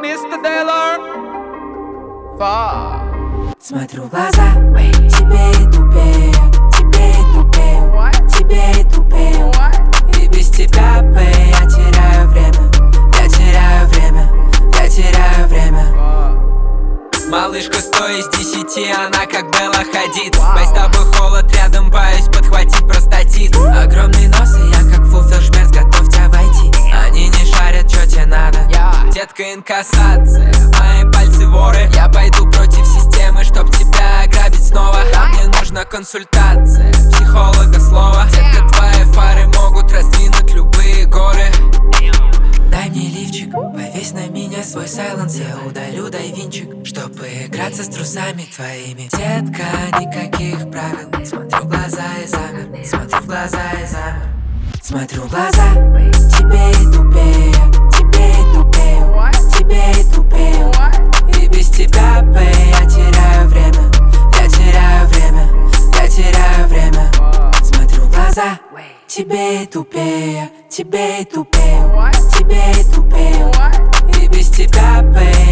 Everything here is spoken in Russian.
Mr. Taylor. Смотрю в глаза, тебе и тупее, тебе и тупее, тебе и тупее. И без тебя, бэй, я теряю время, я теряю время, я теряю время. Малышка 100 из 10, она как Белла Хадид. Бэй, с тобой холод рядом, боюсь подхватить простатит. Огромный нос, и я как фулфилшмерц, готов тебя войти. Они не шарят, чё тебе надо. Детка, инкассация, мои пальцы воры. Я пойду против системы, чтоб тебя ограбить снова. А мне нужна консультация, психолога слово. Детка, твои фары могут раздвинуть любые горы. Дай мне лифчик, повесь на меня свой сайленс. Я удалю, дай винчик, чтобы играться с трусами твоими. Детка, никаких правил. Смотрю в глаза и замер, смотрю в глаза и замер. Смотрю в глаза, тебе и тупее, тебе и тупее, тебе и тупее. И без тебя, бэй, я теряю время, я теряю время, я теряю время. Смотрю в глаза, тебе и тупее, тебе и тупее, тебе и тупее. И без тебя, бэй,